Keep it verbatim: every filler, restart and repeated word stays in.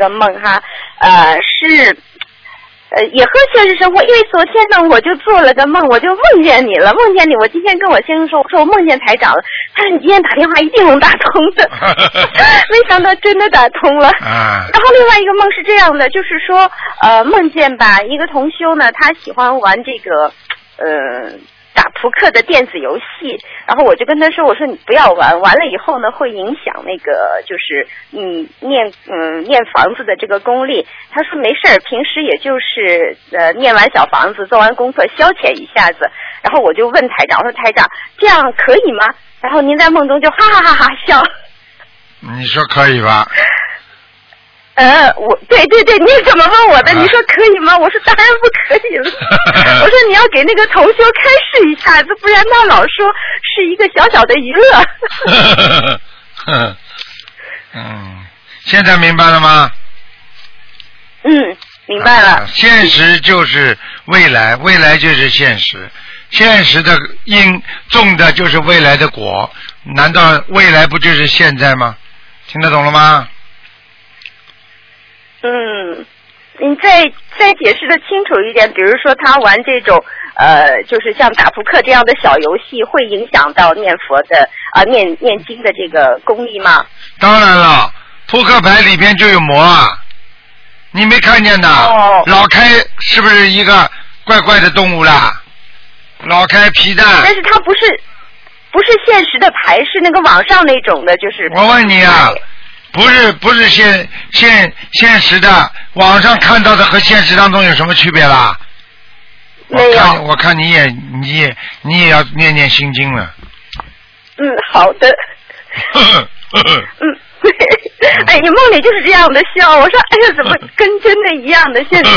个梦哈，呃是。呃，也和现实生活，因为昨天呢，我就做了个梦，我就梦见你了，梦见你。我今天跟我先生说，我说我梦见台长了，他说你今天打电话一定能打通的，没想到真的打通了。 啊、 然后另外一个梦是这样的，就是说，呃，梦见吧，一个同修呢，他喜欢玩这个，呃。打扑克的电子游戏，然后我就跟他说，我说你不要玩，完了以后呢会影响那个就是你念嗯念房子的这个功力。他说没事儿，平时也就是呃念完小房子做完功课消遣一下子。然后我就问台长，我说台长这样可以吗？然后您在梦中就哈哈哈哈笑。 你说可以吧？ 呃，我对对对，你怎么问我的？你说可以吗？我说当然不可以了。我说你要给那个同修开示一下子，不然他老说是一个小小的娱乐。 嗯，现在明白了吗？ 嗯，明白了。 啊、现实就是未来，未来就是现实，现实的因种的就是未来的果，难道未来不就是现在吗？听得懂了吗？ 嗯，你再再解释的清楚一点，比如说他玩这种呃，就是像打扑克这样的小游戏，会影响到念佛的啊、呃、念念经的这个功力吗？ 当然了，扑克牌里边就有魔啊，你没看见的？哦、老开是不是一个怪怪的动物啦？老开皮蛋。 但是它不是不是现实的牌，是那个网上那种的，就是。 我问你啊。不是不是现现现实的，网上看到的和现实当中有什么区别啦？ 没有。 我看我看你也你也你也要念念心经了。 嗯，好的。嗯，哎，你梦里就是这样的笑，我说哎呀，怎么跟真的一样的？现实